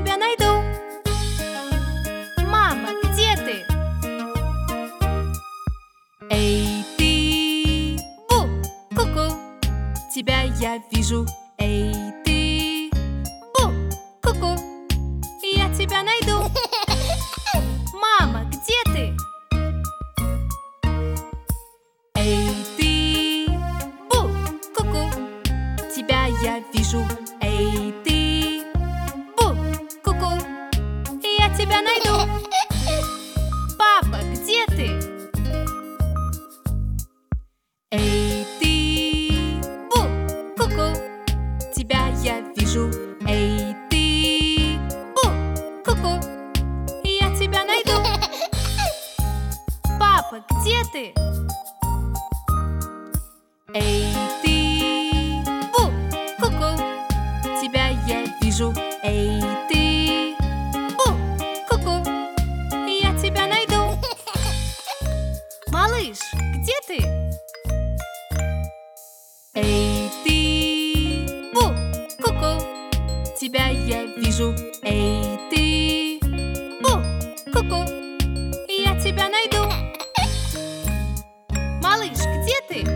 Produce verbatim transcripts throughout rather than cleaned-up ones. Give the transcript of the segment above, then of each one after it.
тебя найду. Мама, где ты? Эй, ты, Бу, ку-ку, тебя я вижу. Эй, ты, Бу, ку-ку, я тебя найду. Мама, где ты? Эй, ты, Бу, ку-ку, тебя я вижу. Эй, ты, Бу, ку-ку, я тебя найду. Папа, где ты? Эй, ты, Бу, ку-ку, тебя я вижу. Эй, ты, Бу, ку-ку, я тебя найду. Папа, где ты? Эй, ты, Бу, ку-ку, тебя я вижу. Эй, ты, Бу, ку-ку, я тебя найду. Малыш, где ты? Эй, ты, Бу, ку-ку, тебя я вижу. Эй, ты, Бу, ку-ку, я тебя найду. Малыш, где ты?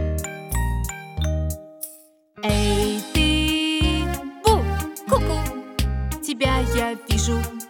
Эй, ты, Бу, ку-ку, тебя я вижу.